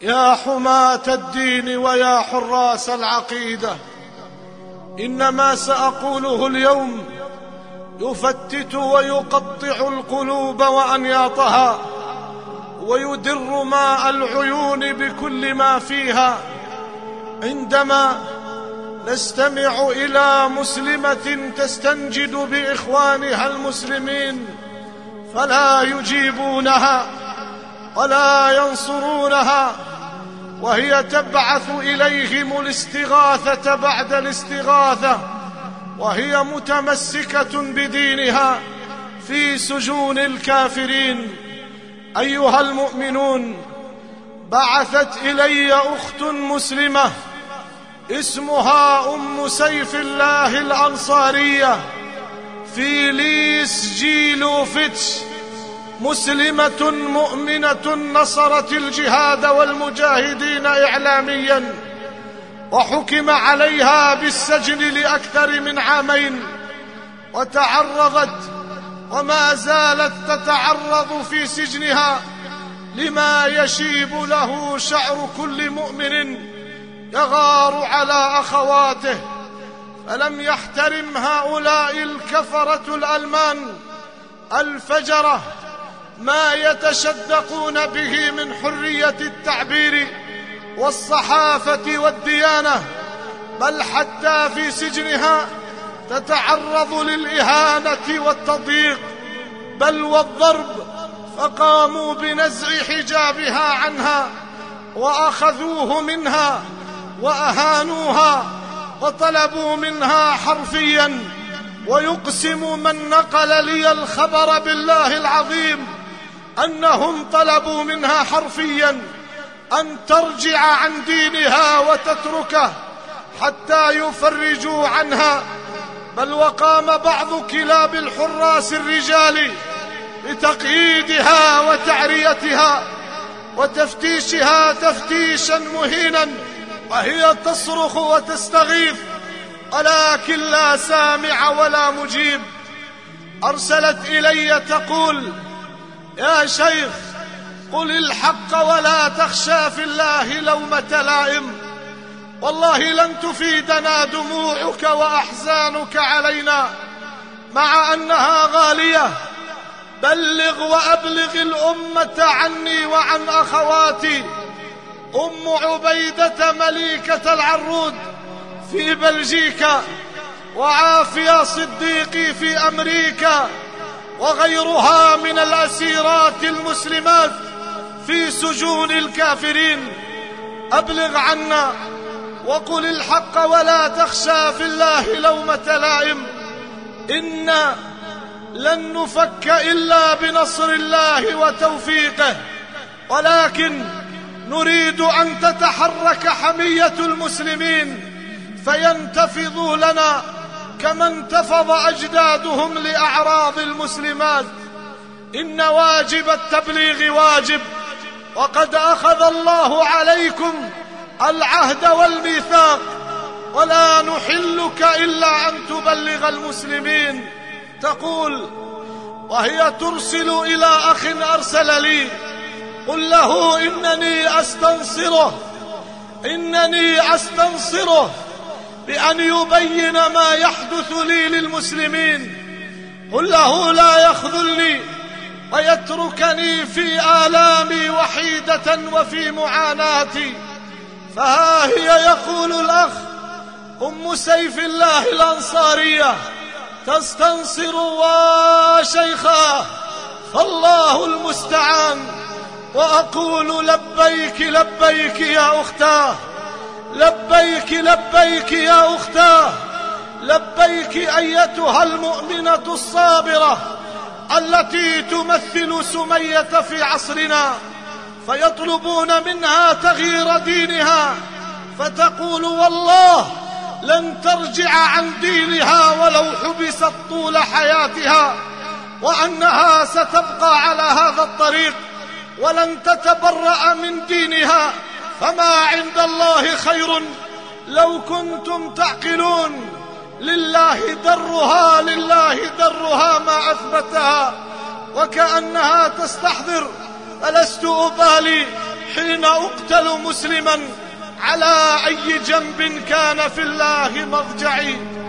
يا حماة الدين ويا حراس العقيدة، إن ما سأقوله اليوم يفتت ويقطع القلوب وأنياطها، ويدر ماء العيون بكل ما فيها، عندما نستمع إلى مسلمة تستنجد بإخوانها المسلمين فلا يجيبونها ولا ينصرونها، وهي تبعث إليهم الاستغاثة بعد الاستغاثة، وهي متمسكة بدينها في سجون الكافرين. أيها المؤمنون، بعثت إلي أخت مسلمة اسمها أم سيف الله الأنصارية في ليس جيلوفتش، مسلمة مؤمنة نصرت الجهاد والمجاهدين إعلاميا، وحكم عليها بالسجن لأكثر من عامين، وتعرضت وما زالت تتعرض في سجنها لما يشيب له شعر كل مؤمن يغار على أخواته. فلم يحترم هؤلاء الكفرة الألمان الفجرة ما يتشدقون به من حرية التعبير والصحافة والديانة، بل حتى في سجنها تتعرض للإهانة والتضييق بل والضرب، فقاموا بنزع حجابها عنها وأخذوه منها وأهانوها وطلبوا منها حرفيا. ويقسم من نقل لي الخبر بالله العظيم أنهم طلبوا منها حرفيا أن ترجع عن دينها وتتركه حتى يفرجوا عنها. بل وقام بعض كلاب الحراس الرجال بتقييدها وتعريتها وتفتيشها تفتيشا مهينا، وهي تصرخ وتستغيث ولكن لا سامع ولا مجيب. أرسلت إلي تقول: يا شيخ، قل الحق ولا تخشى في الله لومة لائم، والله لن تفيدنا دموعك وأحزانك علينا مع أنها غالية. بلغ وأبلغ الأمة عني وعن أخواتي. أم عبيدة مليكة العرود في بلجيكا، وعافية صديقي في أمريكا، وغيرها من الأسيرات المسلمات في سجون الكافرين. أبلغ عنا وقل الحق ولا تخشى في الله لومة لائم. إنا لن نفك إلا بنصر الله وتوفيقه، ولكن نريد أن تتحرك حمية المسلمين فينتفضوا لنا كما انتفض أجدادهم لأعراض المسلمات. إن واجب التبليغ واجب، وقد أخذ الله عليكم العهد والميثاق، ولا نحلك إلا أن تبلغ المسلمين. تقول وهي ترسل إلى أخ أرسل لي: قل له إنني أستنصره بأن يبين ما يحدث لي للمسلمين. قل له لا يخذلني ويتركني في آلامي وحيدة وفي معاناتي. فها هي يقول الأخ أم سيف الله الأنصارية تستنصر وشيخاه، فالله المستعان. وأقول لبيك لبيك يا أختاه، لبيك لبيك يا أختاه، لبيك أيتها المؤمنة الصابرة التي تمثل سمية في عصرنا، فيطلبون منها تغيير دينها، فتقول والله لن ترجع عن دينها ولو حبست طول حياتها، وأنها ستبقى على هذا الطريق ولن تتبرأ من دينها. فما عند الله خير لو كنتم تعقلون. لله درها ما أثبتها، وكأنها تستحضر: فلست أبالي حين أقتل مسلما على أي جنب كان في الله مضجعي.